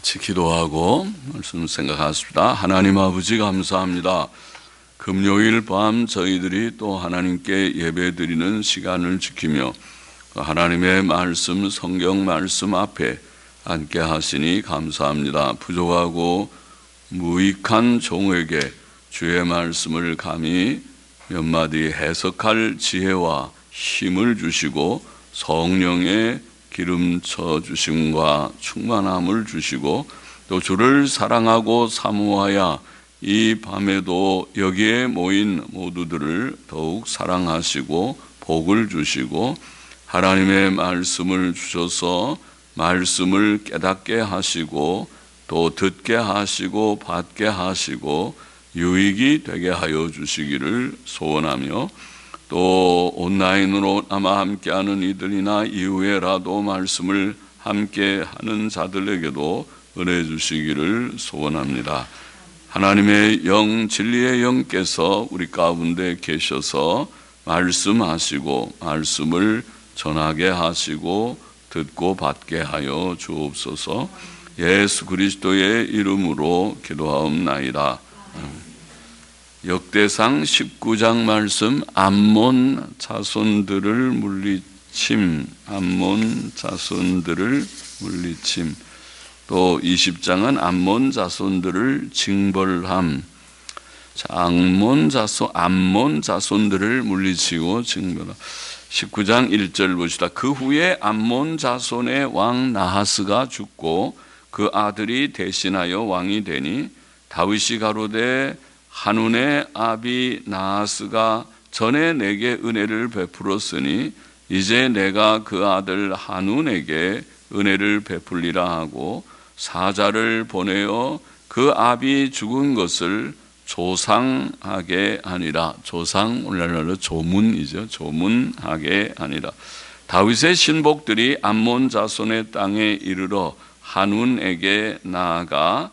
같이 기도하고 말씀 생각하십시다. 하나님 아버지 감사합니다. 금요일 밤 저희들이 또 하나님께 예배드리는 시간을 지키며 하나님의 말씀, 성경 말씀 앞에 앉게 하시니 감사합니다. 부족하고 무익한 종에게 주의 말씀을 감히 몇 마디 해석할 지혜와 힘을 주시고 성령의 기름쳐 주심과 충만함을 주시고 또 주를 사랑하고 사모하여 이 밤에도 여기에 모인 모두들을 더욱 사랑하시고 복을 주시고 하나님의 말씀을 주셔서 말씀을 깨닫게 하시고 또 듣게 하시고 받게 하시고 유익이 되게 하여 주시기를 소원하며 또 온라인으로 아마 함께하는 이들이나 이후에라도 말씀을 함께하는 자들에게도 은혜 주시기를 소원합니다. 하나님의 영, 진리의 영께서 우리 가운데 계셔서 말씀하시고 말씀을 전하게 하시고 듣고 받게 하여 주옵소서. 예수 그리스도의 이름으로 기도하옵나이다. 역대상 19장 말씀, 암몬 자손들을 물리침, 암몬 자손들을 물리침. 또 20장은 암몬 자손들을 징벌함. 자, 암몬 자손들을 물리치고 징벌함. 19장 1절 보시다. 그 후에 암몬 자손의 왕 나하스가 죽고 그 아들이 대신하여 왕이 되니 다윗이 가로되 한운의 아비 나하스가 전에 내게 은혜를 베풀었으니 이제 내가 그 아들 한운에게 은혜를 베풀리라 하고 사자를 보내어 그 아비 죽은 것을 조상하게 하니라. 조상, 오늘날로 조문이죠. 조문하게 하니라. 다윗의 신복들이 암몬 자손의 땅에 이르러 한운에게 나아가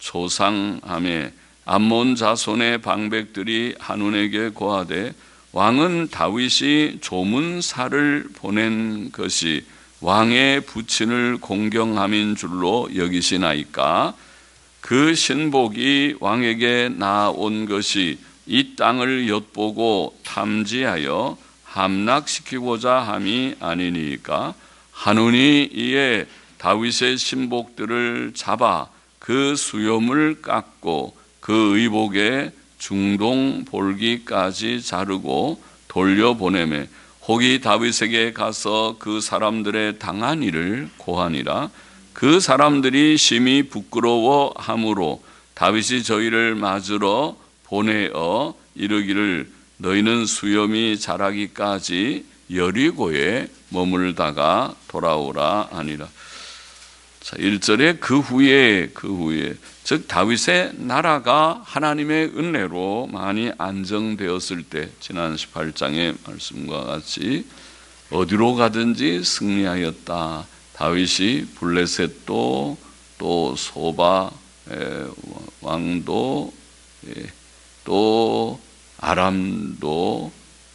조상하며 암몬 자손의 방백들이 한운에게 고하되 왕은 다윗이 조문사를 보낸 것이 왕의 부친을 공경함인 줄로 여기시나이까? 그 신복이 왕에게 나온 것이 이 땅을 엿보고 탐지하여 함락시키고자 함이 아니니까? 한운이 이에 다윗의 신복들을 잡아 그 수염을 깎고 그 의복에 중동 볼기까지 자르고 돌려보내매 혹이 다윗에게 가서 그 사람들의 당한 일을 고하니라. 그 사람들이 심히 부끄러워하므로 다윗이 저희를 맞으러 보내어 이르기를 너희는 수염이 자라기까지 여리고에 머물다가 돌아오라 하니라. 자, 1절에 그 후에 즉 다윗의 나라가 하나님의 은혜로 많이 안정되었을 때 지난 18장의 말씀과 같이 어디로 가든지 승리하였다. 다윗이 블레셋도 또 소바 왕도 또 아람도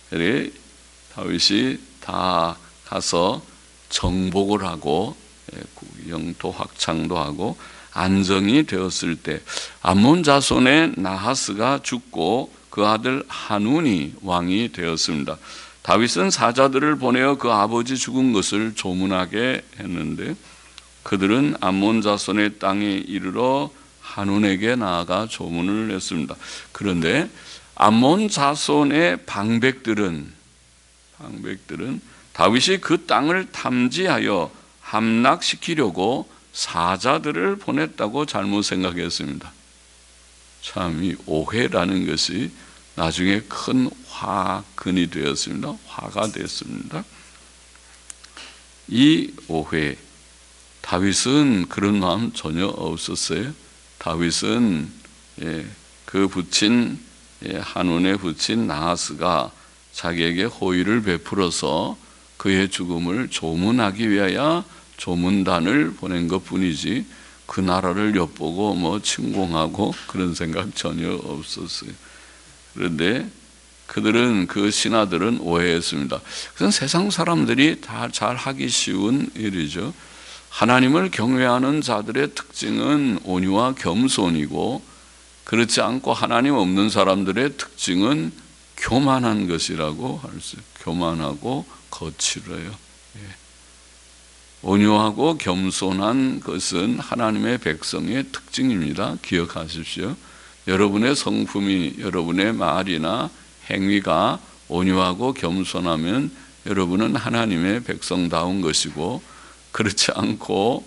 다윗이 다 가서 정복을 하고 영토 확장도 하고 안정이 되었을 때 암몬 자손의 나하스가 죽고 그 아들 한운이 왕이 되었습니다. 다윗은 사자들을 보내어 그 아버지 죽은 것을 조문하게 했는데 그들은 암몬 자손의 땅에 이르러 한운에게 나아가 조문을 했습니다. 그런데 암몬 자손의 방백들은 다윗이 그 땅을 탐지하여 함락시키려고 사자들을 보냈다고 잘못 생각했습니다. 참 이 오해라는 것이 나중에 큰 화근이 되었습니다. 화가 됐습니다. 이 오해, 다윗은 그런 마음 전혀 없었어요. 다윗은 그 부친 한운의 부친 나하스가 자기에게 호의를 베풀어서 그의 죽음을 조문하기 위하여 조문단을 보낸 것뿐이지 그 나라를 엿보고 침공하고 그런 생각 전혀 없었어요. 그런데 그들은 그 신하들은 오해했습니다. 그건 세상 사람들이 다 잘 하기 쉬운 일이죠. 하나님을 경외하는 자들의 특징은 온유와 겸손이고, 그렇지 않고 하나님 없는 사람들의 특징은 교만한 것이라고 할 수 있어요. 교만하고 거칠어요. 온유하고 겸손한 것은 하나님의 백성의 특징입니다. 기억하십시오. 여러분의 성품이, 여러분의 말이나 행위가 온유하고 겸손하면 여러분은 하나님의 백성다운 것이고, 그렇지 않고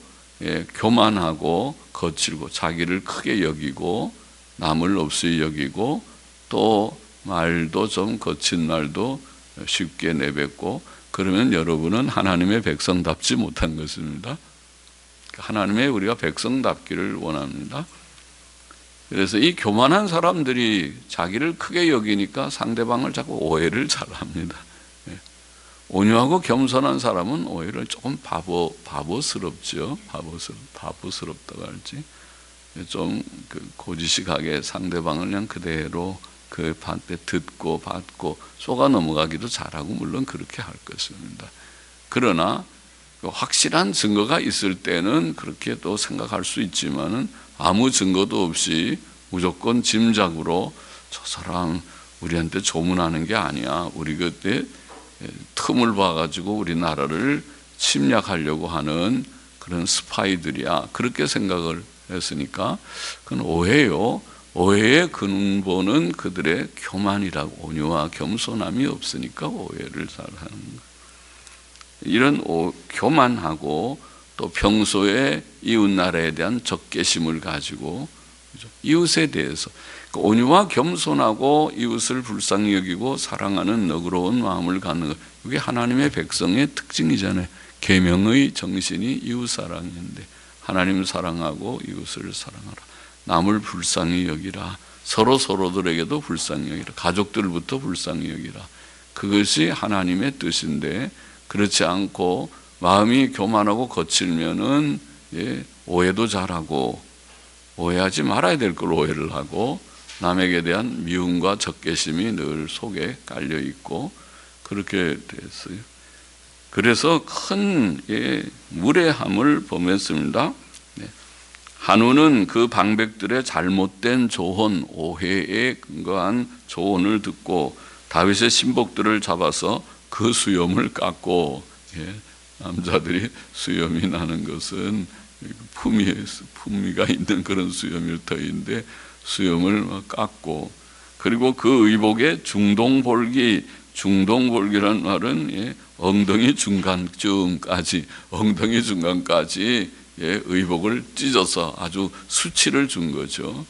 교만하고 거칠고 자기를 크게 여기고 남을 없이 여기고 또 말도 좀 거친 말도 쉽게 내뱉고, 그러면 여러분은 하나님의 백성답지 못한 것입니다. 하나님의 우리가 백성답기를 원합니다. 그래서 이 교만한 사람들이 자기를 크게 여기니까 상대방을 자꾸 오해를 잘합니다. 온유하고 겸손한 사람은 오히려 조금 바보스럽죠. 바보스럽다고 할지, 좀 고지식하게 상대방을 그냥 그대로 그 반대 듣고 받고 속아 넘어가기도 잘하고 물론 그렇게 할 것입니다. 그러나 확실한 증거가 있을 때는 그렇게 또 생각할 수 있지만은 아무 증거도 없이 무조건 짐작으로 저 사람 우리한테 조문하는 게 아니야, 우리 그때 틈을 봐가지고 우리나라를 침략하려고 하는 그런 스파이들이야, 그렇게 생각을 했으니까 그건 오해요. 오해의 근본은 그들의 교만이라고, 온유와 겸손함이 없으니까 오해를 잘하는 거예요. 이런 교만하고 또 평소에 이웃나라에 대한 적개심을 가지고, 그렇죠? 이웃에 대해서 온유와 겸손하고 이웃을 불쌍히 여기고 사랑하는 너그러운 마음을 갖는 것, 이게 하나님의 백성의 특징이잖아요. 계명의 정신이 이웃사랑인데 하나님 사랑하고 이웃을 사랑하라, 남을 불쌍히 여기라, 서로들에게도 불쌍히 여기라, 가족들부터 불쌍히 여기라, 그것이 하나님의 뜻인데, 그렇지 않고 마음이 교만하고 거칠면은 오해도 잘하고, 오해하지 말아야 될 걸 오해를 하고, 남에게 대한 미움과 적개심이 늘 속에 깔려 있고 그렇게 됐어요. 그래서 큰 무례함을 범했습니다. 한우는 그 방백들의 잘못된 조언, 오해에 근거한 조언을 듣고 다윗의 신복들을 잡아서 그 수염을 깎고, 남자들이 수염이 나는 것은 품위가 있는 그런 수염일 터인데 수염을 깎고, 그리고 그 의복에 중동볼기라는 말은 엉덩이 중간까지 의복을 찢어서 아주 수치를 준 거죠.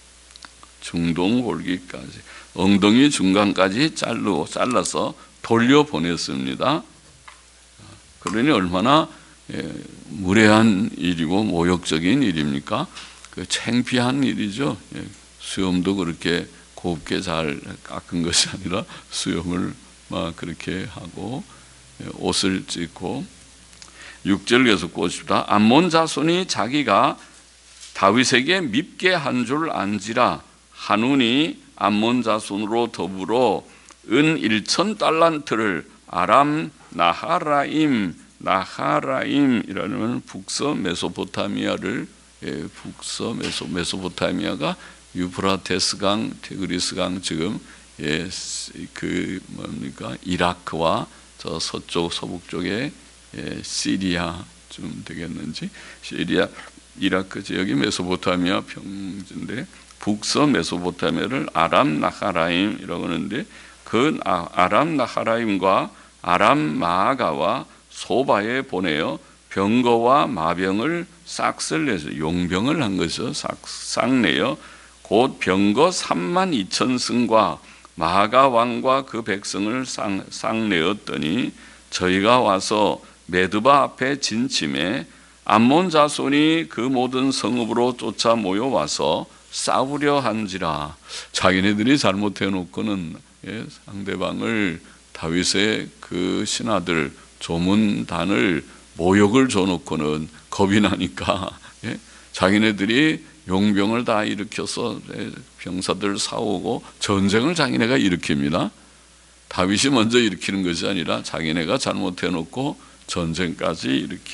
중동볼기까지 엉덩이 중간까지 잘라서 돌려보냈습니다. 그러니 얼마나 무례한 일이고 모욕적인 일입니까? 그 창피한 일이죠. 수염도 그렇게 곱게 잘 깎은 것이 아니라 수염을 막 그렇게 하고 옷을 찢고. 6절 계속 보십시다. 암몬 자손이 자기가 다윗에게 밉게 한 줄 안지라 한운이 암몬 자손으로 더불어 은 1,000달란트를 아람 나하라임이라는 북서 메소포타미아를, 메소포타미아가 유프라테스강, 티그리스강, 지금 이라크와 저 서쪽 서북쪽에 시리아쯤 되겠는지, 시리아, 이라크 지역이 메소포타미아 평지인데 북서 메소포타미아를 아람 나하라임이라고 하는데, 그 아람 나하라임과 아람 마아가와 소바에 보내어 병거와 마병을 싹쓸 내서 용병을 한 것이죠. 싹 내어 곧 병거 32,000승과 마아가 왕과 그 백성을 싹 내었더니 저희가 와서 메드바 앞에 진침해 암몬 자손이 그 모든 성읍으로 쫓아 모여와서 싸우려 한지라. 자기네들이 잘못해 놓고는 상대방을, 다윗의 그 신하들 조문단을 모욕을 줘놓고는 겁이 나니까 자기네들이 용병을 다 일으켜서 병사들 싸우고 전쟁을 자기네가 일으킵니다. 다윗이 먼저 일으키는 것이 아니라 자기네가 잘못해 놓고 전쟁까지 일으켜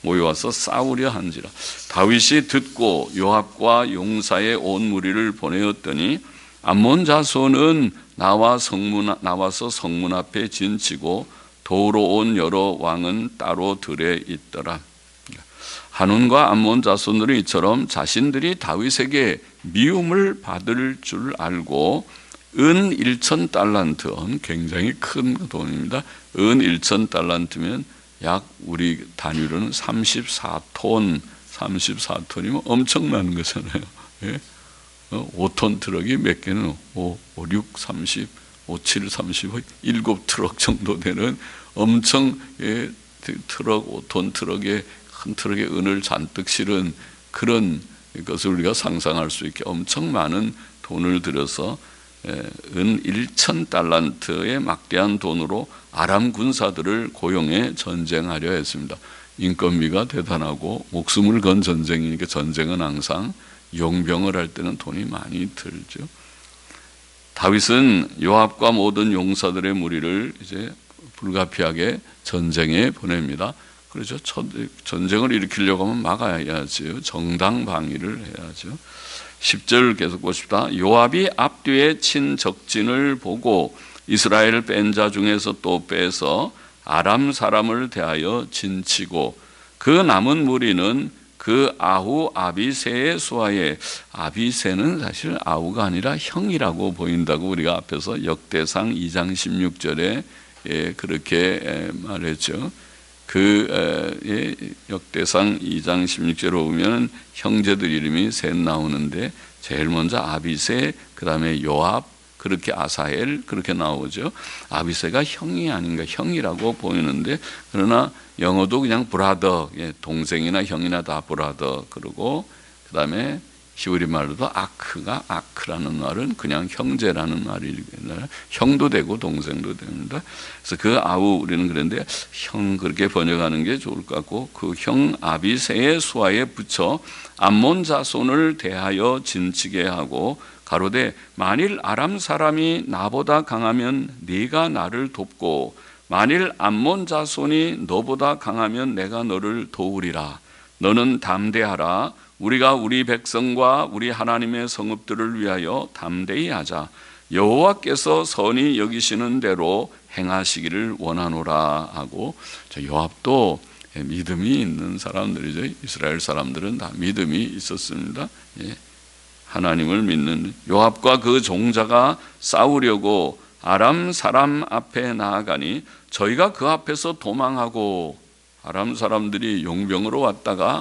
모여와서 싸우려 한지라. 다윗이 듣고 요압과 용사의 온 무리를 보내었더니 암몬 자손은 나와서 성문 앞에 진치고 도우러 온 여러 왕은 따로 들에 있더라. 한온과 암몬 자손들은 이처럼 자신들이 다윗에게 미움을 받을 줄 알고 은 1,000달란트, 굉장히 큰 돈입니다. 은 1,000달란트면 약 우리 단위로는 34톤, 34톤이면 엄청난 거잖아요. 예? 5톤 트럭이 몇 개는 5, 6, 30, 5, 7, 30, 7트럭 정도 되는 엄청 트럭, 5톤 트럭에 큰 트럭에 은을 잔뜩 실은 그런 것을 우리가 상상할 수 있게 엄청 많은 돈을 들여서 은 1,000달란트의 막대한 돈으로 아람 군사들을 고용해 전쟁하려 했습니다. 인건비가 대단하고 목숨을 건 전쟁이니까 전쟁은 항상 용병을 할 때는 돈이 많이 들죠. 다윗은 요압과 모든 용사들의 무리를 이제 불가피하게 전쟁에 보냅니다. 그렇죠. 전쟁을 일으키려고 하면 막아야죠. 정당방위를 해야죠. 10절 계속 보십시다. 요압이 앞뒤에 친 적진을 보고 이스라엘 뺀 자 중에서 또 빼서 아람 사람을 대하여 진치고 그 남은 무리는 그 아후 아비새의 수하에, 아비새는 사실 아우가 아니라 형이라고 보인다고 우리가 앞에서 역대상 2장 16절에 그렇게 말했죠. 역대상 2장 16절에 보면 형제들 이름이 셋 나오는데 제일 먼저 아비새, 그 다음에 요압, 그렇게 아사엘 그렇게 나오죠. 아비새가 형이 아닌가, 형이라고 보이는데 그러나 영어도 그냥 브라더, 동생이나 형이나 다 브라더. 그러고 그 다음에 히브리 말로도 아크라는 말은 그냥 형제라는 말이 형도 되고 동생도 됩니다. 그래서 그 아우 우리는 그런데 형 그렇게 번역하는 게 좋을 것 같고 그 형 아비새의 수하에 붙여 암몬 자손을 대하여 진치게 하고 가로되 만일 아람 사람이 나보다 강하면 네가 나를 돕고 만일 암몬 자손이 너보다 강하면 내가 너를 도우리라. 너는 담대하라. 우리가 우리 백성과 우리 하나님의 성읍들을 위하여 담대히 하자. 여호와께서 선히 여기시는 대로 행하시기를 원하노라 하고, 요압도 믿음이 있는 사람들이죠. 이스라엘 사람들은 다 믿음이 있었습니다. 하나님을 믿는 요압과 그 종자가 싸우려고 아람 사람 앞에 나아가니 저희가 그 앞에서 도망하고, 아람 사람들이 용병으로 왔다가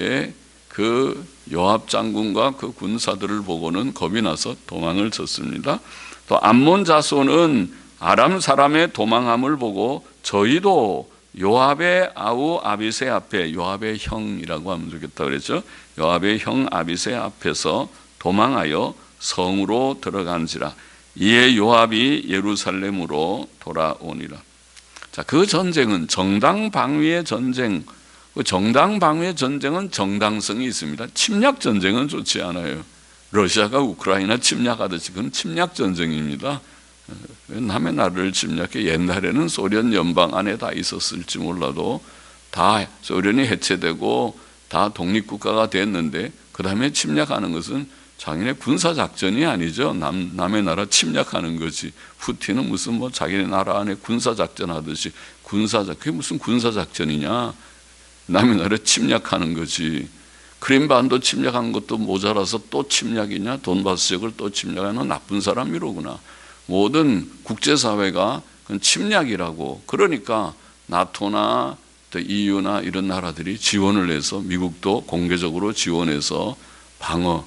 그 요압 장군과 그 군사들을 보고는 겁이 나서 도망을 쳤습니다. 또 암몬 자손은 아람 사람의 도망함을 보고 저희도 요압의 아우 아비새 앞에, 요압의 형이라고 하면 좋겠다 그랬죠. 요압의 형 아비새 앞에서 도망하여 성으로 들어간지라. 이에 요압이 예루살렘으로 돌아오니라. 자, 그 전쟁은 정당방위의 전쟁. 정당방위의 전쟁은 정당성이 있습니다. 침략 전쟁은 좋지 않아요. 러시아가 우크라이나 침략하듯이 그건 침략 전쟁입니다. 남의 나라를 침략해. 옛날에는 소련 연방 안에 다 있었을지 몰라도 다 소련이 해체되고 다 독립국가가 됐는데 그 다음에 침략하는 것은 자기네 군사작전이 아니죠. 남의 나라 침략하는 거지. 푸틴은 무슨 뭐 자기네 나라 안에 군사작전 하듯이 그게 무슨 군사작전이냐. 남의 나라 침략하는 거지. 크림반도 침략한 것도 모자라서 또 침략이냐. 돈바스 지역을 또 침략하는 나쁜 사람이로구나. 모든 국제사회가 그건 침략이라고. 그러니까 나토나 또 EU나 이런 나라들이 지원을 해서 미국도 공개적으로 지원해서 방어,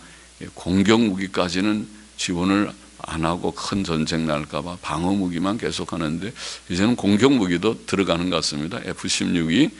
공격무기까지는 지원을 안 하고 큰 전쟁 날까 봐 방어무기만 계속 하는데 이제는 공격무기도 들어가는 것 같습니다. F-16이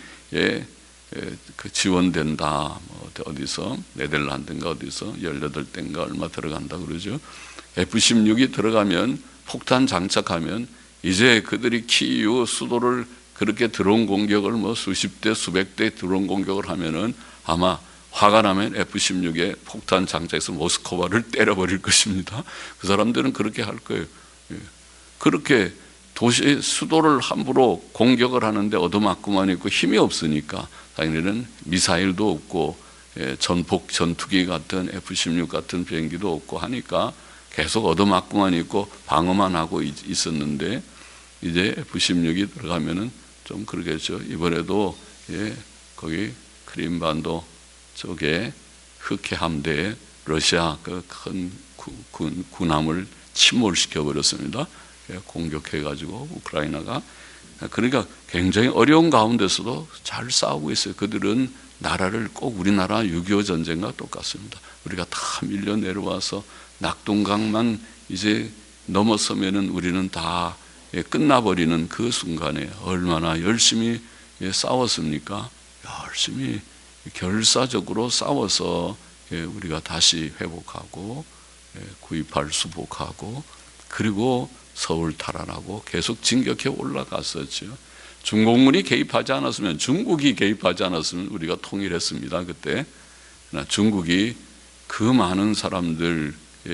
그 지원된다. 뭐 어디서 네덜란드인가 어디서 18대인가 얼마 들어간다 그러죠. F-16이 들어가면 폭탄 장착하면 이제 그들이 키이우 수도를 그렇게 드론 공격을 뭐 수십 대 수백 대 드론 공격을 하면은 아마 화가 나면 F-16에 폭탄 장착해서 모스크바를 때려버릴 것입니다. 그 사람들은 그렇게 할 거예요. 그렇게 도시 수도를 함부로 공격을 하는데 얻어맞고만 있고 힘이 없으니까 자기네는 미사일도 없고 전폭 전투기 같은 F-16 같은 비행기도 없고 하니까 계속 얻어맞고만 있고 방어만 하고 있었는데 이제 F-16이 들어가면은 좀 그러겠죠. 이번에도 거기 크림반도 쪽에 흑해 함대에 러시아 그 큰 군함을 침몰시켜 버렸습니다. 공격해가지고 우크라이나가. 그러니까 굉장히 어려운 가운데서도 잘 싸우고 있어요. 그들은 나라를 꼭 우리나라 6.25 전쟁과 똑같습니다. 우리가 다 밀려 내려와서 낙동강만 이제 넘어서면은 우리는 다 끝나버리는 그 순간에 얼마나 열심히 싸웠습니까? 열심히 결사적으로 싸워서 우리가 다시 회복하고 9.28 수복하고 그리고 서울 탈환하고 계속 진격해 올라갔었죠. 중공군이 개입하지 않았으면, 중국이 개입하지 않았으면 우리가 통일했습니다. 그때. 그러나 중국이 그 많은 사람들의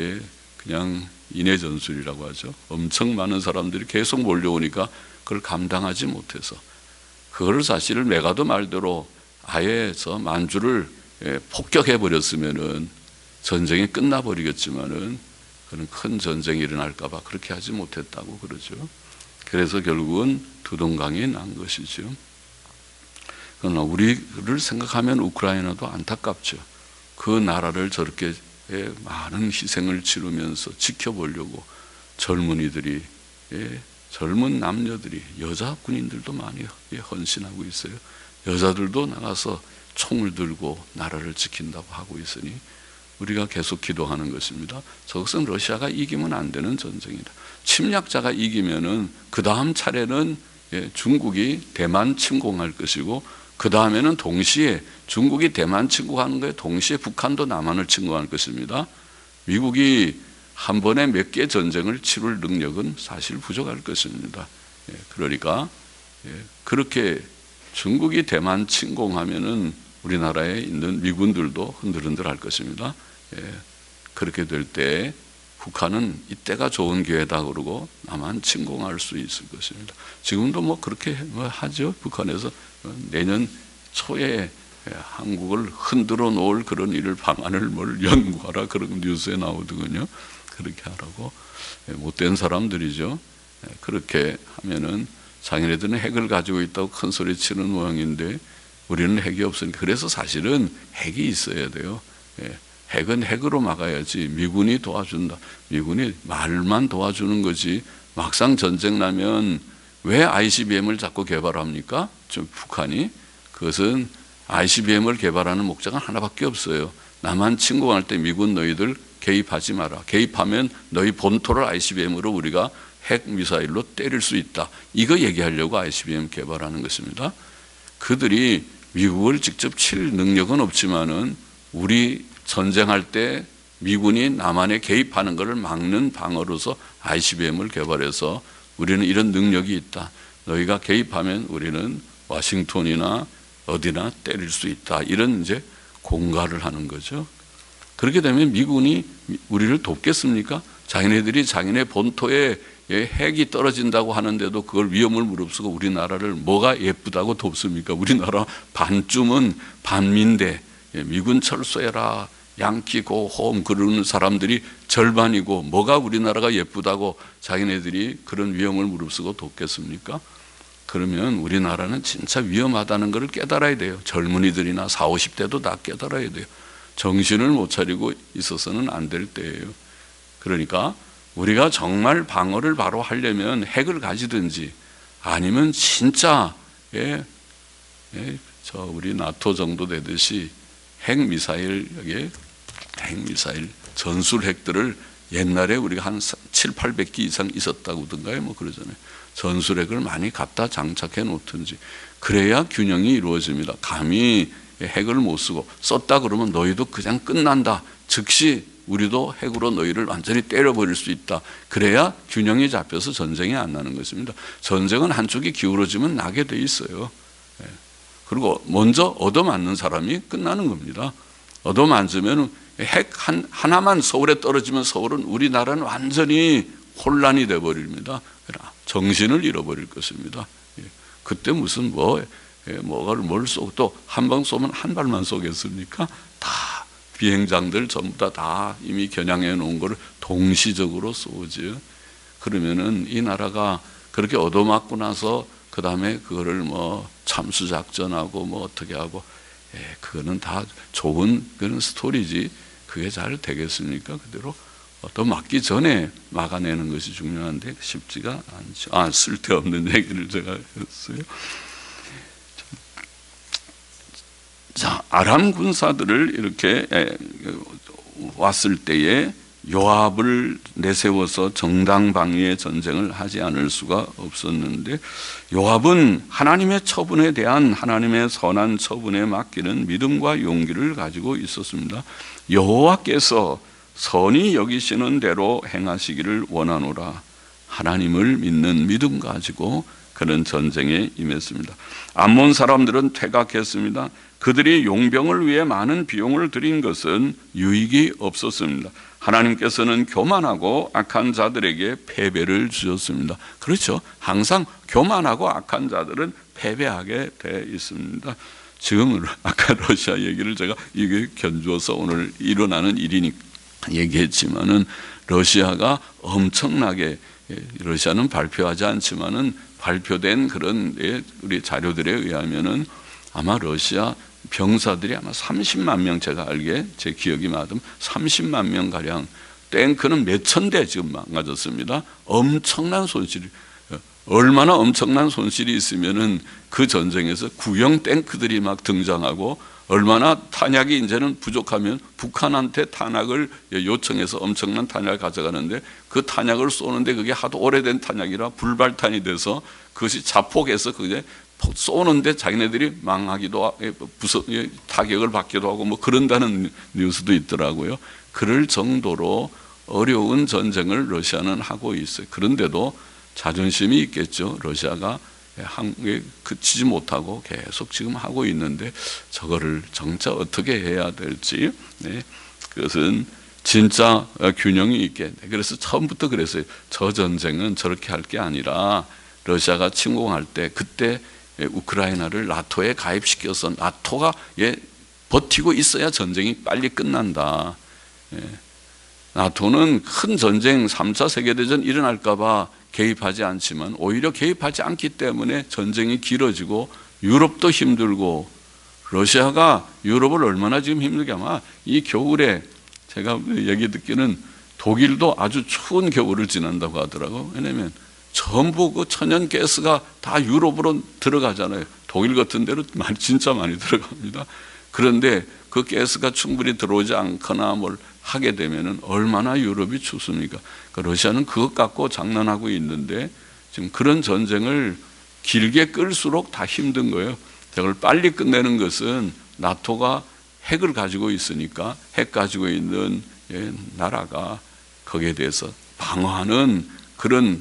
그냥 인해전술이라고 하죠. 엄청 많은 사람들이 계속 몰려오니까 그걸 감당하지 못해서 그걸 사실 메가더 말대로 아예 저 만주를 폭격해 버렸으면은 전쟁이 끝나버리겠지만은 그런 큰 전쟁이 일어날까 봐 그렇게 하지 못했다고 그러죠. 그래서 결국은 두동강이 난 것이죠. 그러나 우리를 생각하면 우크라이나도 안타깝죠. 그 나라를 저렇게 많은 희생을 치르면서 지켜보려고 젊은이들이, 젊은 남녀들이, 여자 군인들도 많이 헌신하고 있어요. 여자들도 나가서 총을 들고 나라를 지킨다고 하고 있으니 우리가 계속 기도하는 것입니다. 저것은 러시아가 이기면 안 되는 전쟁이다. 침략자가 이기면은 그 다음 차례는 중국이 대만 침공할 것이고 그 다음에는 동시에 중국이 대만 침공하는 거에 동시에 북한도 남한을 침공할 것입니다. 미국이 한 번에 몇 개 전쟁을 치룰 능력은 사실 부족할 것입니다. 그러니까 그렇게 중국이 대만 침공하면은 우리나라에 있는 미군들도 흔들흔들할 것입니다. 그렇게 될 때 북한은 이때가 좋은 기회다 그러고 남한 침공할 수 있을 것입니다. 지금도 뭐 그렇게 하죠. 북한에서 내년 초에 한국을 흔들어 놓을 그런 일을 방안을 뭘 연구하라 그런 뉴스에 나오더군요. 그렇게 하라고. 못된 사람들이죠. 그렇게 하면은 자기네들은 핵을 가지고 있다고 큰 소리 치는 모양인데 우리는 핵이 없으니까. 그래서 사실은 핵이 있어야 돼요. 핵은 핵으로 막아야지. 미군이 도와준다. 미군이 말만 도와주는 거지. 막상 전쟁 나면 왜 ICBM을 자꾸 개발합니까? 북한이. 그것은 ICBM을 개발하는 목적은 하나밖에 없어요. 남한 침공할 때 미군 너희들 개입하지 마라. 개입하면 너희 본토를 ICBM으로 우리가 핵 미사일로 때릴 수 있다. 이거 얘기하려고 ICBM 개발하는 것입니다. 그들이 미국을 직접 칠 능력은 없지만은 우리 전쟁할 때 미군이 남한에 개입하는 것을 막는 방어로서 ICBM을 개발해서 우리는 이런 능력이 있다. 너희가 개입하면 우리는 워싱턴이나 어디나 때릴 수 있다. 이런 이제 공갈을 하는 거죠. 그렇게 되면 미군이 우리를 돕겠습니까? 자기네들이 자기네 본토에 핵이 떨어진다고 하는데도 그걸 위험을 무릅쓰고 우리나라를 뭐가 예쁘다고 돕습니까? 우리나라 반쯤은 반민대, 미군 철수해라, 양키 고홈 그러는 사람들이 절반이고 뭐가 우리나라가 예쁘다고 자기네들이 그런 위험을 무릅쓰고 돕겠습니까? 그러면 우리나라는 진짜 위험하다는 것을 깨달아야 돼요. 젊은이들이나 40, 50대도 다 깨달아야 돼요. 정신을 못 차리고 있어서는 안 될 때예요. 그러니까 우리가 정말 방어를 바로 하려면 핵을 가지든지 아니면 진짜 우리 나토 정도 되듯이 핵미사일 전술 핵들을 옛날에 우리가 한 7, 800기 이상 있었다고 하던가요? 뭐 그러잖아요. 전술 핵을 많이 갖다 장착해 놓든지 그래야 균형이 이루어집니다. 감히 핵을 못 쓰고 썼다 그러면 너희도 그냥 끝난다. 즉시 우리도 핵으로 너희를 완전히 때려버릴 수 있다. 그래야 균형이 잡혀서 전쟁이 안 나는 것입니다. 전쟁은 한쪽이 기울어지면 나게 돼 있어요. 그리고 먼저 얻어맞는 사람이 끝나는 겁니다. 얻어맞으면 핵 하나만 서울에 떨어지면 서울은 우리나라는 완전히 혼란이 돼버립니다. 정신을 잃어버릴 것입니다. 그때 무슨 뭘 쏘고 또 한 방 쏘면 한 발만 쏘겠습니까? 다 비행장들 전부 다 이미 겨냥해 놓은 거를 동시적으로 쏘지요. 그러면은 이 나라가 그렇게 얻어맞고 나서 그 다음에 그거를 참수작전하고 어떻게 하고, 그거는 다 좋은 그런 스토리지 그게 잘 되겠습니까? 그대로 얻어맞기 전에 막아내는 것이 중요한데 쉽지가 않죠. 쓸데없는 얘기를 제가 했어요. 자, 아람 군사들을 이렇게 왔을 때에 요압을 내세워서 정당방위의 전쟁을 하지 않을 수가 없었는데, 요압은 하나님의 처분에 대한 하나님의 선한 처분에 맡기는 믿음과 용기를 가지고 있었습니다. 여호와께서 선히 여기시는 대로 행하시기를 원하노라. 하나님을 믿는 믿음 가지고 그런 전쟁에 임했습니다. 암몬 사람들은 퇴각했습니다. 그들이 용병을 위해 많은 비용을 들인 것은 유익이 없었습니다. 하나님께서는 교만하고 악한 자들에게 패배를 주셨습니다. 그렇죠. 항상 교만하고 악한 자들은 패배하게 되어 있습니다. 지금 아까 러시아 얘기를 제가 이게 견주어서 오늘 일어나는 일이니까 얘기했지만은, 러시아가 엄청나게, 러시아는 발표하지 않지만은 발표된 그런 우리 자료들에 의하면은 아마 러시아 병사들이 아마 30만 명, 제가 알기에 제 기억이 맞으면 30만 명 가량, 탱크는 몇천 대 지금 망가졌습니다. 엄청난 손실이, 얼마나 엄청난 손실이 있으면은 그 전쟁에서 구형 탱크들이 막 등장하고, 얼마나 탄약이 이제는 부족하면 북한한테 탄약을 요청해서 엄청난 탄약을 가져가는데, 그 탄약을 쏘는데 그게 하도 오래된 탄약이라 불발탄이 돼서 그것이 자폭해서 그게 쏘는데 자기네들이 망하기도 하고 타격을 받기도 하고 그런다는 뉴스도 있더라고요. 그럴 정도로 어려운 전쟁을 러시아는 하고 있어요. 그런데도 자존심이 있겠죠. 러시아가 한국에 그치지 못하고 계속 지금 하고 있는데, 저거를 정작 어떻게 해야 될지, 그것은 진짜 균형이 있게. 그래서 처음부터 그랬어요. 저 전쟁은 저렇게 할 게 아니라, 러시아가 침공할 때 그때 우크라이나를 나토에 가입시켜서 나토가 버티고 있어야 전쟁이 빨리 끝난다. 나토는 큰 전쟁 3차 세계대전 일어날까 봐 개입하지 않지만, 오히려 개입하지 않기 때문에 전쟁이 길어지고 유럽도 힘들고, 러시아가 유럽을 얼마나 지금 힘들게, 아마 이 겨울에 제가 얘기 듣기는 독일도 아주 추운 겨울을 지난다고 하더라고요. 왜냐하면 전부 그 천연가스가 다 유럽으로 들어가잖아요. 독일 같은 데로 진짜 많이 들어갑니다. 그런데 그 가스가 충분히 들어오지 않거나 뭘 하게 되면은 얼마나 유럽이 춥습니까? 그러니까 러시아는 그것 갖고 장난하고 있는데, 지금 그런 전쟁을 길게 끌수록 다 힘든 거예요. 저걸 빨리 끝내는 것은 나토가 핵을 가지고 있으니까, 핵 가지고 있는 나라가 거기에 대해서 방어하는 그런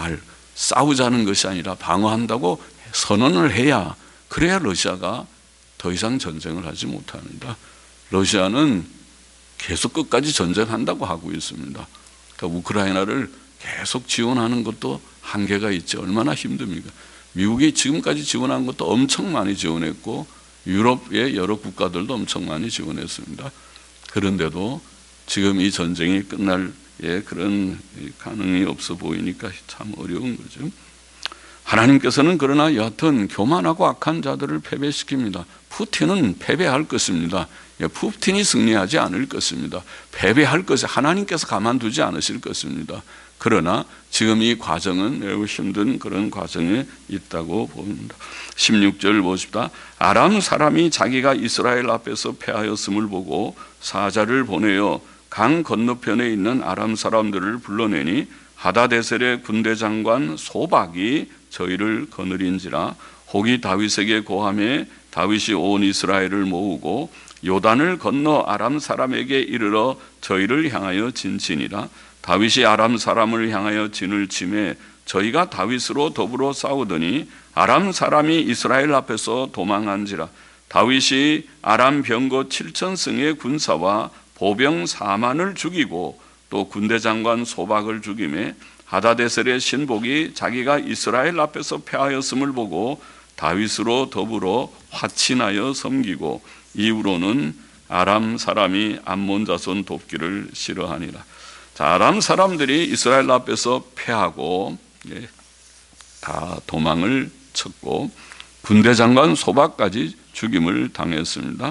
싸우자는 것이 아니라 방어한다고 선언을 해야, 그래야 러시아가 더 이상 전쟁을 하지 못합니다. 러시아는 계속 끝까지 전쟁한다고 하고 있습니다. 그러니까 우크라이나를 계속 지원하는 것도 한계가 있죠. 얼마나 힘듭니까? 미국이 지금까지 지원한 것도 엄청 많이 지원했고, 유럽의 여러 국가들도 엄청 많이 지원했습니다. 그런데도 지금 이 전쟁이 끝날 그런 가능이 없어 보이니까 참 어려운 거죠. 하나님께서는 그러나 여하튼 교만하고 악한 자들을 패배시킵니다. 푸틴은 패배할 것입니다. 푸틴이 승리하지 않을 것입니다. 패배할 것이 하나님께서 가만두지 않으실 것입니다. 그러나 지금 이 과정은 매우 힘든 그런 과정에 있다고 봅니다. 16절 보십시다. 아람 사람이 자기가 이스라엘 앞에서 패하였음을 보고 사자를 보내어 강 건너편에 있는 아람 사람들을 불러내니 하다데셀의 군대 장관 소박이 저희를 거느린지라. 혹이 다윗에게 고함해 다윗이 온 이스라엘을 모으고 요단을 건너 아람 사람에게 이르러 저희를 향하여 진치니라. 다윗이 아람 사람을 향하여 진을 치매 저희가 다윗으로 더불어 싸우더니 아람 사람이 이스라엘 앞에서 도망한지라. 다윗이 아람 병거 7,000승의 군사와 보병 4만을 죽이고 또 군대 장관 소박을 죽이매 하다데셀의 신복이 자기가 이스라엘 앞에서 패하였음을 보고 다윗으로 더불어 화친하여 섬기고 이후로는 아람 사람이 암몬 자손 돕기를 싫어하니라. 자, 아람 사람들이 이스라엘 앞에서 패하고 다 도망을 쳤고 군대 장관 소박까지 죽임을 당했습니다.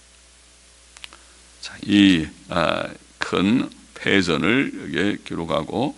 자, 이 큰 패전을 여기에 기록하고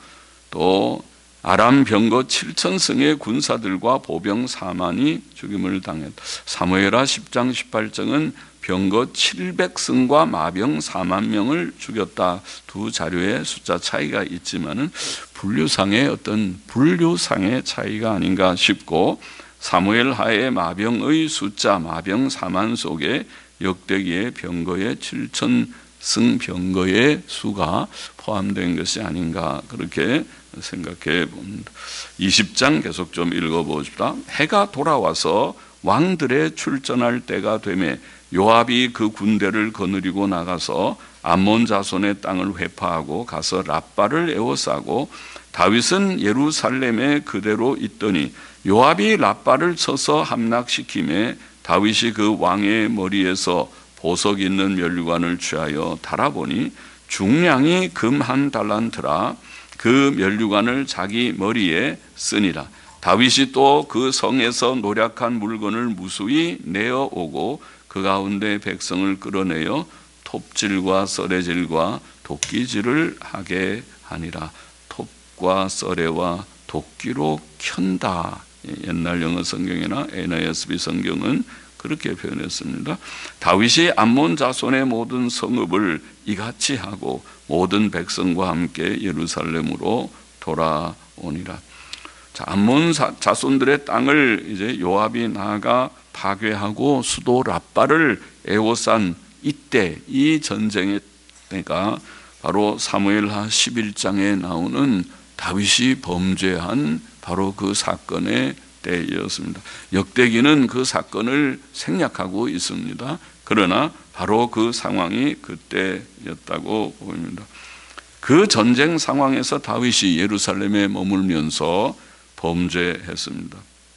또 아람 병거 7,000승의 군사들과 보병 4만이 죽임을 당했다. 사무엘하 10장 18장은 병거 700승과 마병 4만 명을 죽였다. 두 자료의 숫자 차이가 있지만은 분류상의 어떤 분류상의 차이가 아닌가 싶고, 사무엘하의 마병의 숫자 마병 4만 속에 역대기의 병거의 7,000승 병거의 수가 포함된 것이 아닌가 그렇게 생각해 봅니다. 20장 계속 좀 읽어보십시다. 해가 돌아와서 왕들의 출전할 때가 되매 요압이 그 군대를 거느리고 나가서 암몬 자손의 땅을 회파하고 가서 랍바를 에워싸고 다윗은 예루살렘에 그대로 있더니 요압이 랍바를 쳐서 함락시키매 다윗이 그 왕의 머리에서 보석 있는 면류관을 취하여 달아보니 중량이 금 1달란트라. 그 면류관을 자기 머리에 쓰니라. 다윗이 또 그 성에서 노략한 물건을 무수히 내어오고 그 가운데 백성을 끌어내어 톱질과 썰애질과 도끼질을 하게 하니라. 톱과 썰애와 도끼로 켠다. 옛날 영어 성경이나 NASB 성경은 그렇게 표현했습니다. 다윗이 암몬 자손의 모든 성읍을 이같이 하고 모든 백성과 함께 예루살렘으로 돌아오니라. 자, 암몬 자손들의 땅을 이제 요압이 나아가 파괴하고 수도 랍바를 에워싼 이때, 이 전쟁의 때가 바로 사무엘하 11장에 나오는 다윗이 범죄한 바로 그 사건의 때였습니다. 역대기는 그 사건을 생략하고 있습니다. 그러나 바로 그 상황이 그때였다고 보입니다. 그 전쟁 상황에서 다윗이 예루살렘에 머물면서 범죄했습니다.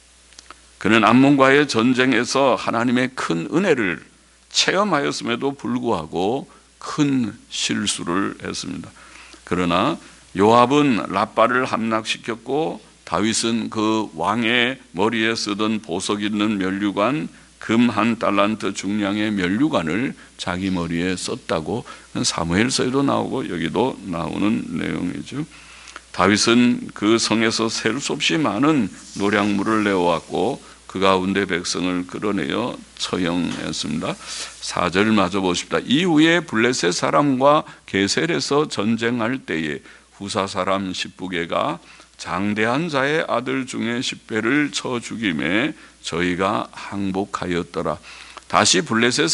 그는 암몬과의 전쟁에서 하나님의 큰 은혜를 체험하였음에도 불구하고 큰 실수를 했습니다. 그러나 요압은 랍바를 함락시켰고 다윗은 그 왕의 머리에 쓰던 보석 있는 면류관 금 1달란트 중량의 면류관을 자기 머리에 썼다고 사무엘서에도 나오고 여기도 나오는 내용이죠. 다윗은 그 성에서 셀 수 없이 많은 노략물을 내어왔고 그 가운데 백성을 끌어내어 처형했습니다. 4절 마저 보십시다. 이후에 블레셋 사람과 게셀에서 전쟁할 때에 후사 사람 십부게가 장대한 자의 아들 중에 10배를 쳐 죽임에 저희가 항복하였더라. 다시 블레셋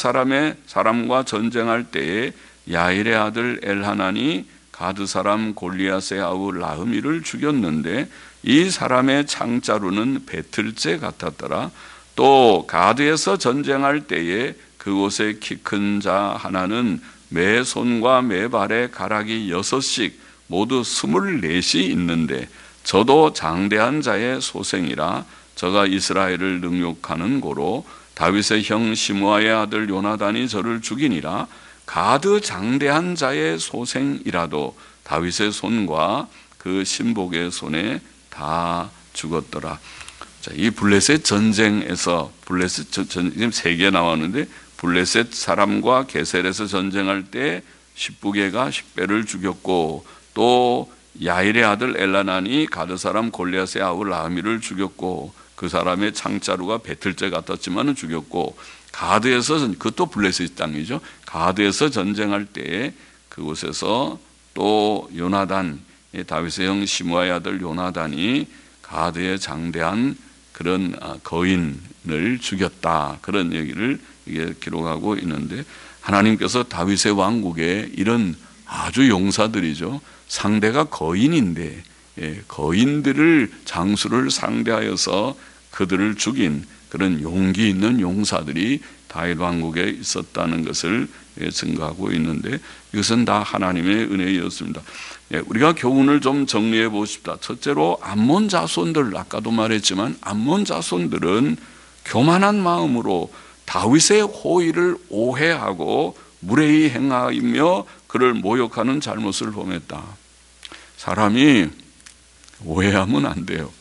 사람과 전쟁할 때에 야일의 아들 엘하난이 가드 사람 골리앗의 아우 라흐미를 죽였는데 이 사람의 창자루는 배틀째 같았더라. 또 가드에서 전쟁할 때에 그곳에 키 큰 자 하나는 매 손과 매 발에 가락이 6씩 모두 24이 있는데 저도 장대한 자의 소생이라. 저가 이스라엘을 능욕하는 고로 다윗의 형 시므아의 아들 요나단이 저를 죽이니라. 가드 장대한 자의 소생이라도 다윗의 손과 그 신복의 손에 다 죽었더라. 자, 이 블레셋 전쟁에서 지금 3개 나왔는데 블레셋 사람과 게셀에서 전쟁할 때 십부게가 10배를 죽였고 또 야일의 아들 엘라난이 가드 사람 골리앗의 아우 라미를 죽였고 그 사람의 창자루가 배틀째 같았지만은 죽였고 가드에서 그것도 블레셋 땅이죠. 가드에서 전쟁할 때에 그곳에서 또 요나단 다윗의 형 시므아의 아들 요나단이 가드에 장대한 그런 거인을 죽였다. 그런 얘기를 이게 기록하고 있는데 하나님께서 다윗의 왕국에 이런 아주 용사들이죠. 상대가 거인인데 거인들을 장수를 상대하여서 그들을 죽인 그런 용기 있는 용사들이 다윗 왕국에 있었다는 것을 증거하고 있는데 이것은 다 하나님의 은혜였습니다. 우리가 교훈을 좀 정리해 보십시다. 첫째로 암몬 자손들, 아까도 말했지만 암몬 자손들은 교만한 마음으로 다윗의 호의를 오해하고 무례히 행하며 그를 모욕하는 잘못을 범했다. 사람이 오해하면 안 돼요.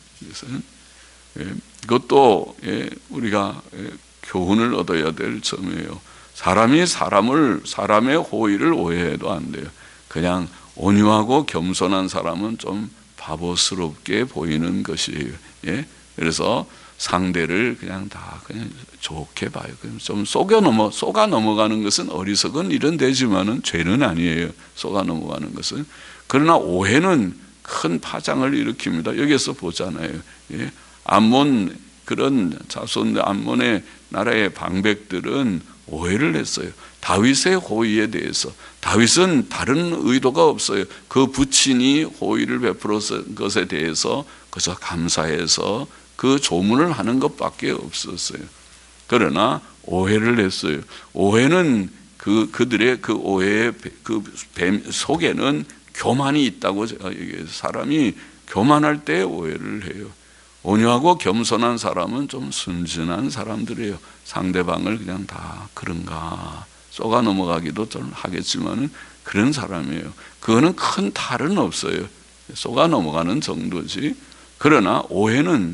이것도 우리가 교훈을 얻어야 될 점이에요. 사람이 사람의 호의를 오해해도 안 돼요. 그냥 온유하고 겸손한 사람은 좀 바보스럽게 보이는 것이에요. 그래서 상대를 그냥 좋게 봐요. 좀 속아 넘어가는 것은 어리석은 일은 되지만은 죄는 아니에요. 속아 넘어가는 것은. 그러나 오해는 큰 파장을 일으킵니다. 여기서 보잖아요. 암몬 그런 자손 암몬의 나라의 방백들은 오해를 했어요. 다윗의 호의에 대해서. 다윗은 다른 의도가 없어요. 그 부친이 호의를 베풀었던 것에 대해서 그저 감사해서 그 조문을 하는 것밖에 없었어요. 그러나 오해를 했어요. 오해는 그들의 그 오해의 그 뱀 속에는 교만이 있다고 제가 얘기해요. 사람이 교만할 때 오해를 해요. 온유하고 겸손한 사람은 좀 순진한 사람들이에요. 상대방을 그냥 다 그런가 쏘가 넘어가기도 좀 하겠지만은 그런 사람이에요. 그거는 큰 탈은 없어요. 쏘가 넘어가는 정도지. 그러나 오해는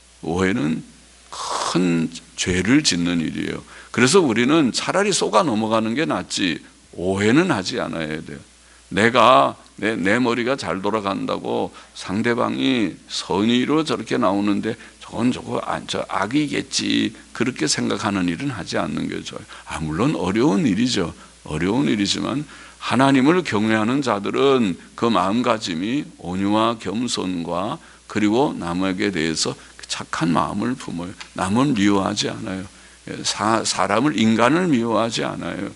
큰 죄를 짓는 일이에요. 그래서 우리는 차라리 쏘가 넘어가는 게 낫지 오해는 하지 않아야 돼요. 내가 내 머리가 잘 돌아간다고 상대방이 선의로 저렇게 나오는데 저 악이겠지 그렇게 생각하는 일은 하지 않는 게 좋아요. 물론 어려운 일이죠. 어려운 일이지만 하나님을 경외하는 자들은 그 마음가짐이 온유와 겸손과 그리고 남에게 대해서 착한 마음을 품어요. 남을 미워하지 않아요. 사람을 인간을 미워하지 않아요.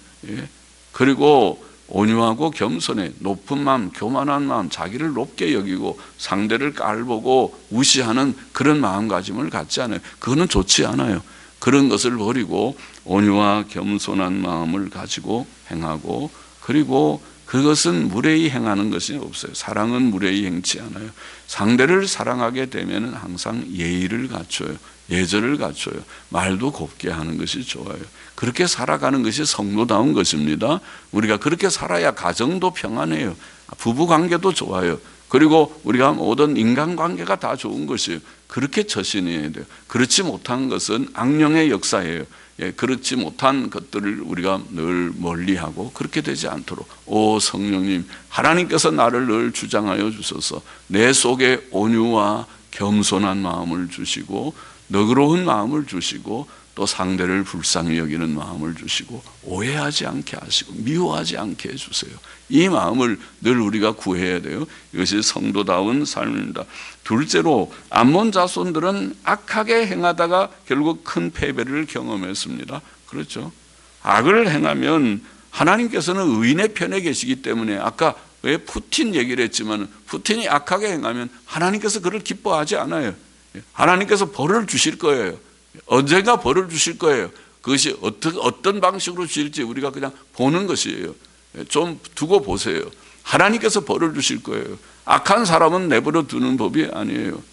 그리고 온유하고 겸손해 높은 마음, 교만한 마음, 자기를 높게 여기고 상대를 깔보고 무시하는 그런 마음가짐을 갖지 않아요. 그거는 좋지 않아요. 그런 것을 버리고 온유와 겸손한 마음을 가지고 행하고 그리고 그것은 무례히 행하는 것이 없어요. 사랑은 무례히 행치 않아요. 상대를 사랑하게 되면 항상 예의를 갖춰요. 예절을 갖춰요. 말도 곱게 하는 것이 좋아요. 그렇게 살아가는 것이 성도다운 것입니다. 우리가 그렇게 살아야 가정도 평안해요. 부부관계도 좋아요. 그리고 우리가 모든 인간관계가 다 좋은 것이에요. 그렇게 처신해야 돼요. 그렇지 못한 것은 악령의 역사예요. 그렇지 못한 것들을 우리가 늘 멀리하고 그렇게 되지 않도록 오 성령님 하나님께서 나를 늘 주장하여 주셔서 내 속에 온유와 겸손한 마음을 주시고 너그러운 마음을 주시고 또 상대를 불쌍히 여기는 마음을 주시고 오해하지 않게 하시고 미워하지 않게 해주세요. 이 마음을 늘 우리가 구해야 돼요. 이것이 성도다운 삶입니다. 둘째로 암몬 자손들은 악하게 행하다가 결국 큰 패배를 경험했습니다. 그렇죠. 악을 행하면 하나님께서는 의인의 편에 계시기 때문에 아까 왜 푸틴 얘기를 했지만 푸틴이 악하게 행하면 하나님께서 그를 기뻐하지 않아요. 하나님께서 벌을 주실 거예요. 언젠가 벌을 주실 거예요. 그것이 어떤 방식으로 주실지 우리가 그냥 보는 것이에요. 좀 두고 보세요. 하나님께서 벌을 주실 거예요. 악한 사람은 내버려 두는 법이 아니에요.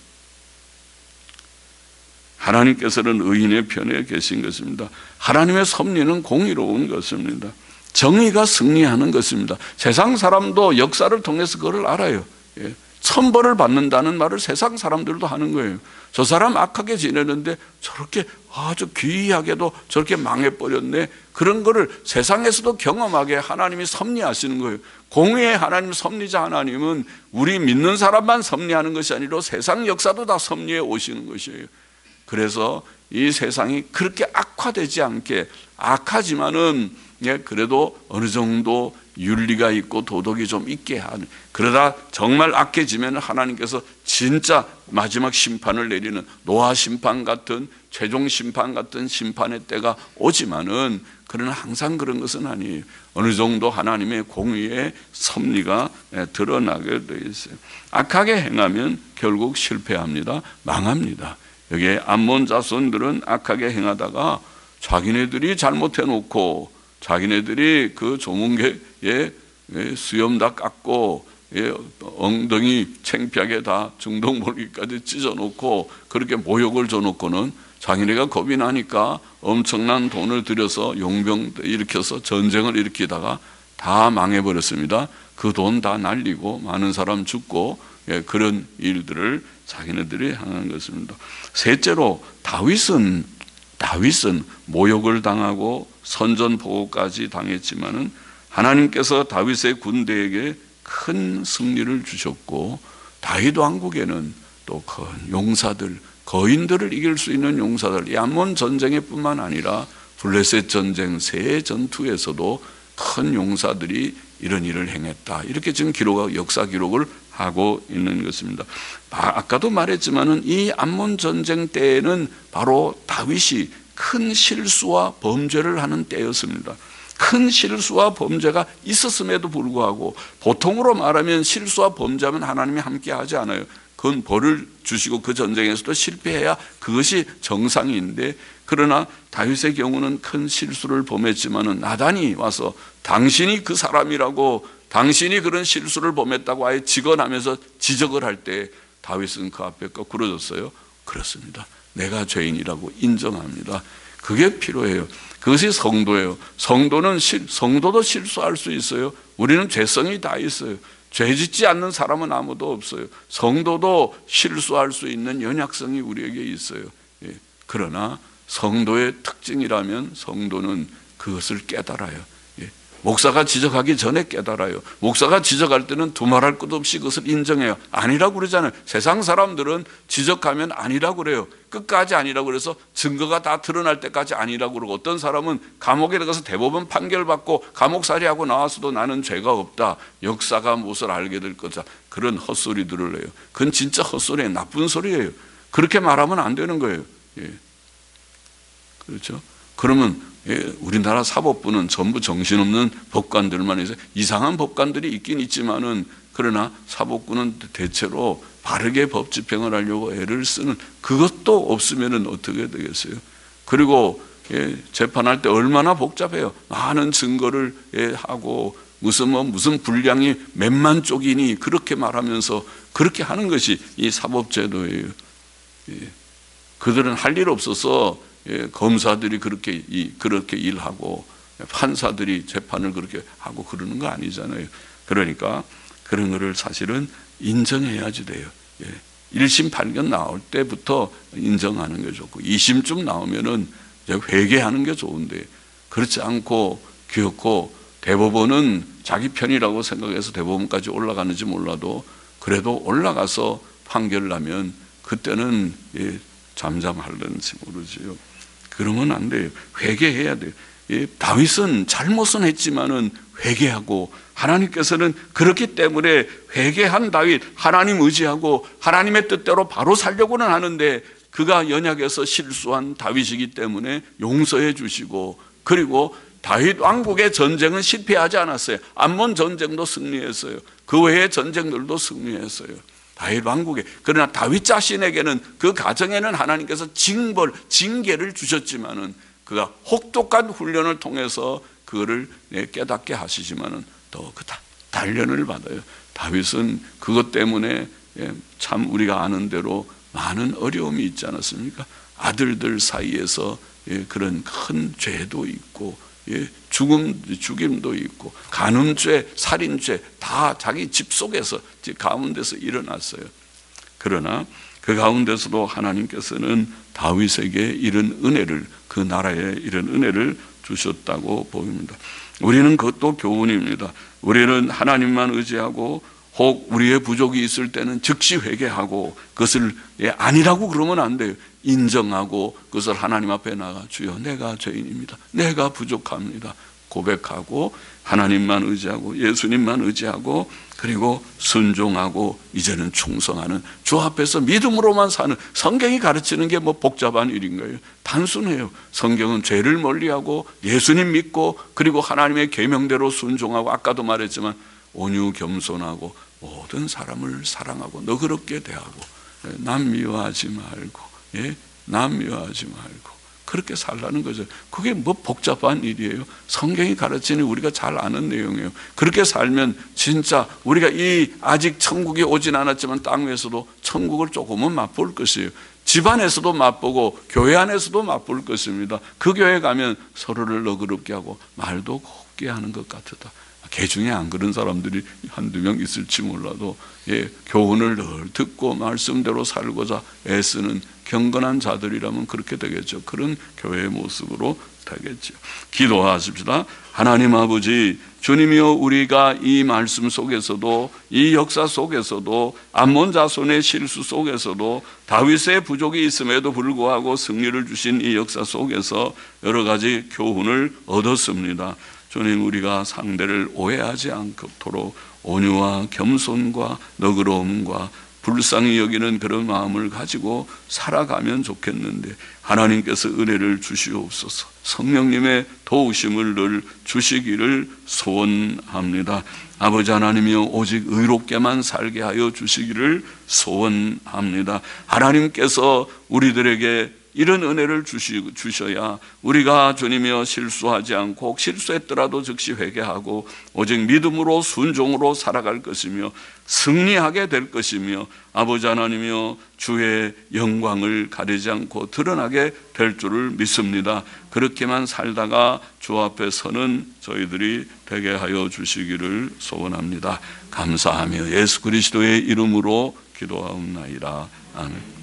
하나님께서는 의인의 편에 계신 것입니다. 하나님의 섭리는 공의로운 것입니다. 정의가 승리하는 것입니다. 세상 사람도 역사를 통해서 그걸 알아요. 천벌을 받는다는 말을 세상 사람들도 하는 거예요. 저 사람 악하게 지내는데 저렇게 아주 귀하게도 저렇게 망해버렸네. 그런 거를 세상에서도 경험하게 하나님이 섭리하시는 거예요. 공의의 하나님, 섭리자 하나님은 우리 믿는 사람만 섭리하는 것이 아니라 세상 역사도 다 섭리해 오시는 것이에요. 그래서 이 세상이 그렇게 악화되지 않게 악하지만은 그래도 어느 정도 윤리가 있고 도덕이 좀 있게 하는, 그러다 정말 악해지면 하나님께서 진짜 마지막 심판을 내리는 노아 심판 같은 최종 심판 같은 심판의 때가 오지만은 그러나 항상 그런 것은 아니에요. 어느 정도 하나님의 공의의 섭리가 드러나게 되어 있어요. 악하게 행하면 결국 실패합니다. 망합니다. 여기에 암몬 자손들은 악하게 행하다가 자기네들이 잘못해놓고 자기네들이 그 조문계에 수염 다 깎고 엉덩이 창피하게 다 중동몰기까지 찢어놓고 그렇게 모욕을 줘놓고는 자기네가 겁이 나니까 엄청난 돈을 들여서 용병 일으켜서 전쟁을 일으키다가 다 망해버렸습니다. 그 돈 다 날리고 많은 사람 죽고 그런 일들을 자기네들이 하는 것입니다. 셋째로 다윗은 모욕을 당하고 선전포고까지 당했지만은 하나님께서 다윗의 군대에게 큰 승리를 주셨고 다윗 왕국에는 또 큰 용사들, 거인들을 이길 수 있는 용사들, 이 암몬 전쟁에 뿐만 아니라 블레셋 전쟁, 새 전투에서도 큰 용사들이 이런 일을 행했다. 이렇게 지금 역사 기록을 하고 있는 것입니다. 아까도 말했지만은 이 암몬 전쟁 때에는 바로 다윗이 큰 실수와 범죄를 하는 때였습니다. 큰 실수와 범죄가 있었음에도 불구하고 보통으로 말하면 실수와 범죄하면 하나님이 함께 하지 않아요. 그건 벌을 주시고 그 전쟁에서도 실패해야 그것이 정상인데, 그러나 다윗의 경우는 큰 실수를 범했지만은 나단이 와서 당신이 그 사람이라고, 당신이 그런 실수를 범했다고 아예 직언하면서 지적을 할 때 다윗은 그 앞에 거꾸러졌어요. 그렇습니다. 내가 죄인이라고 인정합니다. 그게 필요해요. 그것이 성도예요. 성도도 실수할 수 있어요. 우리는 죄성이 다 있어요. 죄 짓지 않는 사람은 아무도 없어요. 성도도 실수할 수 있는 연약성이 우리에게 있어요. 그러나 성도의 특징이라면 성도는 그것을 깨달아요. 목사가 지적하기 전에 깨달아요. 목사가 지적할 때는 두말할 것 없이 그것을 인정해요. 아니라고 그러잖아요. 세상 사람들은 지적하면 아니라고 그래요. 끝까지 아니라고 그래서 증거가 다 드러날 때까지 아니라고 그러고, 어떤 사람은 감옥에 들어가서 대법원 판결받고 감옥살이하고 나와서도 나는 죄가 없다, 역사가 무엇을 알게 될 거다, 그런 헛소리들을 해요. 그건 진짜 헛소리예요. 나쁜 소리예요. 그렇게 말하면 안 되는 거예요. 그렇죠? 그러면 우리나라 사법부는 전부 정신없는 법관들만 해서 이상한 법관들이 있긴 있지만은, 그러나 사법부는 대체로 바르게 법 집행을 하려고 애를 쓰는, 그것도 없으면은 어떻게 되겠어요? 그리고 재판할 때 얼마나 복잡해요. 많은 증거를 하고 무슨 분량이 몇만 쪽이니 그렇게 말하면서 그렇게 하는 것이 이 사법제도예요. 그들은 할 일 없어서 검사들이 그렇게 일하고 판사들이 재판을 그렇게 하고 그러는 거 아니잖아요. 그러니까 그런 거를 사실은 인정해야지 돼요. 1심 판결 나올 때부터 인정하는 게 좋고, 2심쯤 나오면은 회개하는 게 좋은데, 그렇지 않고 귀엽고 대법원은 자기 편이라고 생각해서 대법원까지 올라가는지 몰라도 그래도 올라가서 판결을 나면 그때는 잠잠할는지 모르지요. 그러면 안 돼요. 회개해야 돼요. 다윗은 잘못은 했지만은 회개하고, 하나님께서는 그렇기 때문에 회개한 다윗, 하나님 의지하고 하나님의 뜻대로 바로 살려고는 하는데 그가 연약해서 실수한 다윗이기 때문에 용서해 주시고, 그리고 다윗 왕국의 전쟁은 실패하지 않았어요. 암몬 전쟁도 승리했어요. 그 외의 전쟁들도 승리했어요. 다윗 왕국에. 그러나 다윗 자신에게는, 그 가정에는 하나님께서 징계를 주셨지만은 그가 혹독한 훈련을 통해서 그거를 깨닫게 하시지만은 더 그 단련을 받아요. 다윗은 그것 때문에 참 우리가 아는 대로 많은 어려움이 있지 않았습니까? 아들들 사이에서 그런 큰 죄도 있고, 죽임도 있고, 간음죄, 살인죄 다 자기 집 속에서, 집 가운데서 일어났어요. 그러나 그 가운데서도 하나님께서는 다윗에게 이런 은혜를, 그 나라에 이런 은혜를 주셨다고 보입니다. 우리는 그것도 교훈입니다. 우리는 하나님만 의지하고 혹 우리의 부족이 있을 때는 즉시 회개하고, 그것을 아니라고 그러면 안 돼요. 인정하고 그것을 하나님 앞에 나가, 주여 내가 죄인입니다, 내가 부족합니다 고백하고, 하나님만 의지하고 예수님만 의지하고, 그리고 순종하고 이제는 충성하는, 주 앞에서 믿음으로만 사는, 성경이 가르치는 게 뭐 복잡한 일인 거예요. 단순해요. 성경은 죄를 멀리하고 예수님 믿고, 그리고 하나님의 계명대로 순종하고, 아까도 말했지만 온유 겸손하고 모든 사람을 사랑하고 너그럽게 대하고 남 미워하지 말고, 남 미워하지 말고, 그렇게 살라는 거죠. 그게 뭐 복잡한 일이에요. 성경이 가르치는 우리가 잘 아는 내용이에요. 그렇게 살면 진짜 우리가 이 아직 천국이 오진 않았지만 땅 위에서도 천국을 조금은 맛볼 것이에요. 집안에서도 맛보고 교회 안에서도 맛볼 것입니다. 그 교회 가면 서로를 너그럽게 하고 말도 곱게 하는 것 같다. 개 중에 안 그런 사람들이 한두 명 있을지 몰라도 교훈을 늘 듣고 말씀대로 살고자 애쓰는 경건한 자들이라면 그렇게 되겠죠. 그런 교회의 모습으로 되겠죠. 기도하십시다. 하나님 아버지, 주님이여, 우리가 이 말씀 속에서도 이 역사 속에서도 암몬 자손의 실수 속에서도 다윗의 부족이 있음에도 불구하고 승리를 주신 이 역사 속에서 여러 가지 교훈을 얻었습니다. 주님, 우리가 상대를 오해하지 않도록 온유와 겸손과 너그러움과 불쌍히 여기는 그런 마음을 가지고 살아가면 좋겠는데 하나님께서 은혜를 주시옵소서. 성령님의 도우심을 늘 주시기를 소원합니다. 아버지 하나님이여, 오직 의롭게만 살게 하여 주시기를 소원합니다. 하나님께서 우리들에게 이런 은혜를 주셔야 우리가 주님이여 실수하지 않고 혹 실수했더라도 즉시 회개하고 오직 믿음으로 순종으로 살아갈 것이며 승리하게 될 것이며 아버지 하나님이여 주의 영광을 가리지 않고 드러나게 될 줄을 믿습니다. 그렇게만 살다가 주 앞에 서는 저희들이 되게 하여 주시기를 소원합니다. 감사하며 예수 그리스도의 이름으로 기도하옵나이다. 아멘.